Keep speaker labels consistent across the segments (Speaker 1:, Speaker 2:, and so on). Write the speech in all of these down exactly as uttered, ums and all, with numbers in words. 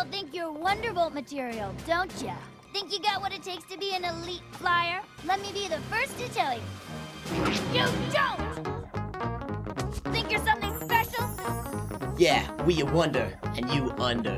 Speaker 1: all think you're Wonderbolt material, don't ya? Think you got what it takes to be an elite flyer? Let me be the first to tell you. You don't! Think you're something special?
Speaker 2: Yeah, we a wonder, and you under.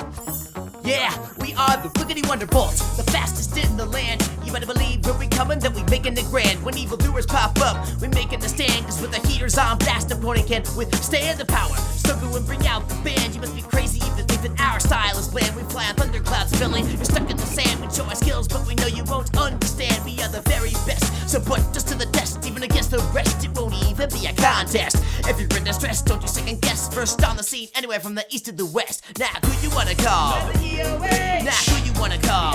Speaker 2: Yeah, we are the Wiggity Wonderbolts, the fastest in the land. You better believe when we coming that we making it grand. When evildoers pop up, we making the stand. Cause with the heaters on blast, opponent can withstand the power. So go and bring out the band. You must be crazy if you think that our style is bland. We fly on thunderclouds filling. You're stuck in the sand. We show our skills, but we know you won't understand. We are the very best, so put us to the test. Even against the rest, it won't even be a contest. If you're in distress, don't you second guess. First on the scene, anywhere from the east to the west. Now who you wanna call? Now who you wanna call?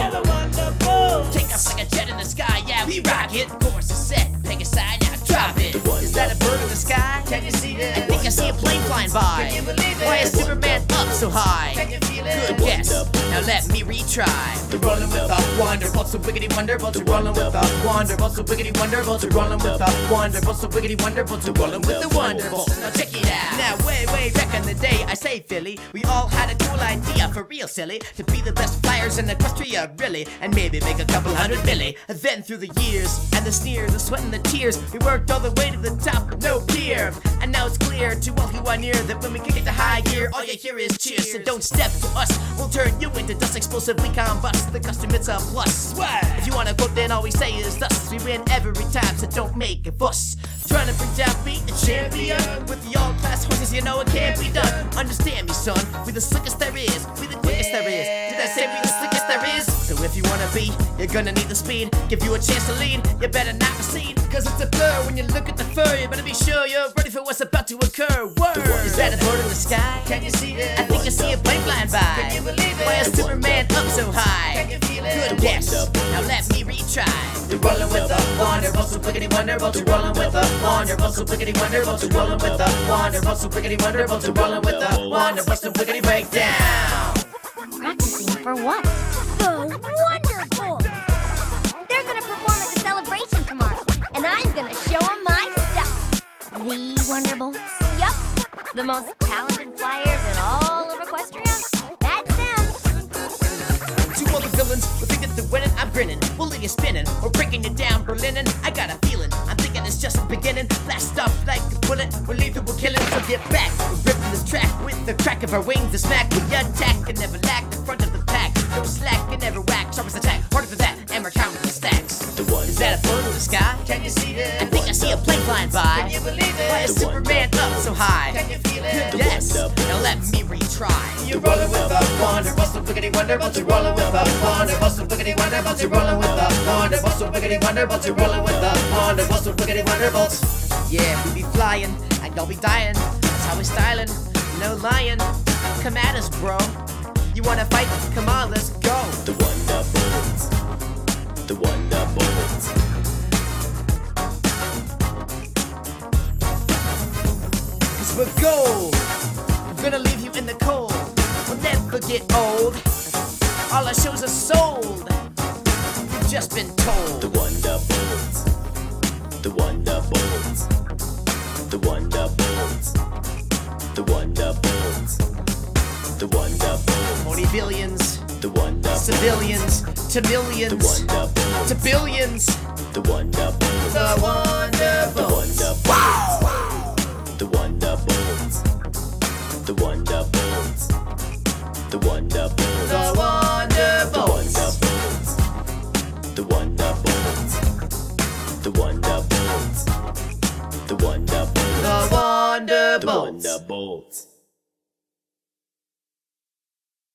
Speaker 2: Take us like a jet in the sky, yeah, we rock it. Course is set, pick a side, now drop it. Is that a bird in the sky? Can you see it? I think I see a plane flying by. Can you believe it? Why is Superman up so high? Can you feel it? Good guess, now let me retry. We're rolling with the Wonderbolts, so wiggity Wonderbolts. We're rolling with the Wonderbolts, so wiggity Wonderbolts. We're rolling with the Wonderbolts, so wiggity Wonderbolts. We're rolling with the Wonderbolts. Now check it out. Now way, way back in the day, I say Philly, we all had a cool idea, for real silly, to be the best flyers in Equestria, really, and maybe make a couple hundred milli. Then through the years, and the sneers, the sweat and the tears, we worked all the way to the top, no peer. And now it's clear to all who are near that when we kick it to high gear, all you hear is cheers. So don't step to us, we'll turn you into dust, explosively combust. The custom, it's a plus. If you want to quote, then all we say is thus. We win every time, so don't make a fuss. Trying to bring down beat the champion with the all-class horses, you know it can't be done. Understand me, son, we the slickest there is, we the quickest there is. Did I say we the slickest there is? So if you wanna be, you're gonna need the speed. Give you a chance to lead, you better not recede. Cause it's a blur when you look at the fur. You better be sure you're ready for what's about to occur. Word! Is that a bird in the sky? Can you see it? I think I see a plane flying by. Can you believe it? Why is Superman up so high? Can you feel it? Good guess, now let me retry. We're rolling with the Wonderbolts, so wiggity Wonderbolts. We're rolling with the Wonderbolts, so wiggity Wonderbolts. We're rolling with the Wonderbolts, so wiggity Wonderbolts. We're rolling with the Wonderbolts, so wiggity breakdown.
Speaker 1: Practicing for what? The Wonderbolts! They're gonna perform at the celebration tomorrow, and I'm gonna show them my stuff. The Wonderbolts? Yup. The most talented flyers in all of Equestria? That's them.
Speaker 2: To all the villains who think that they're winning, I'm grinning. We'll leave you spinning, we're breaking you down, Berlin. I got a feeling, I'm thinking it's just the beginning. Blast off like a bullet, we're lethal, we're killing. So get back, we're ripping this track with the crack of our wings. The smack, we attack and never lack the front of the pack. No slack and never whack, sharpest attack, harder for that, and we're counting the stacks. Is that a bird in the sky? Can you see it? I think I see a plane flying by. Can you believe it? Why is Superman up so high? Can you feel it? Good guess, now let me retry. You're rolling with the Wonderbolts, so wiggity Wonderbolts. You're rolling with the Wonderbolts, so wiggity Wonderbolts. You're rolling with the Wonderbolts, so wiggity Wonderbolts. You're rolling with the Wonderbolts, so wiggity Wonderbolts. Yeah, we be flying, and y'all be dying. That's how we styling, no lying. Come at us, bro. You wanna fight? Come on, let's go.
Speaker 3: The Wonderbolts. The Wonderbolts.
Speaker 2: Cause we're gold. We're gonna leave you in the cold. We'll never get old. All our shows are sold. You've just been told.
Speaker 3: The Wonderbolts. The Wonderbolts. The Wonderbolts. The Wonderbolts. The Wonderbolts.
Speaker 2: Only billions.
Speaker 3: The Wonderbolts.
Speaker 2: Civilians. To
Speaker 3: The
Speaker 2: millions.
Speaker 3: Wonderbolts.
Speaker 2: To billions.
Speaker 3: The Wonderbolts.
Speaker 2: The
Speaker 3: The
Speaker 2: Wonderbolts.
Speaker 3: Wonderbolts. The Wonderbolts. The Wonderbolts. The Wonderbolts.
Speaker 2: The Wonderbolts.
Speaker 3: The Wonderbolts. The Wonderbolts. The Wonderbolts.
Speaker 2: The
Speaker 3: The
Speaker 2: Wonderbolts.
Speaker 3: Wonderbolts.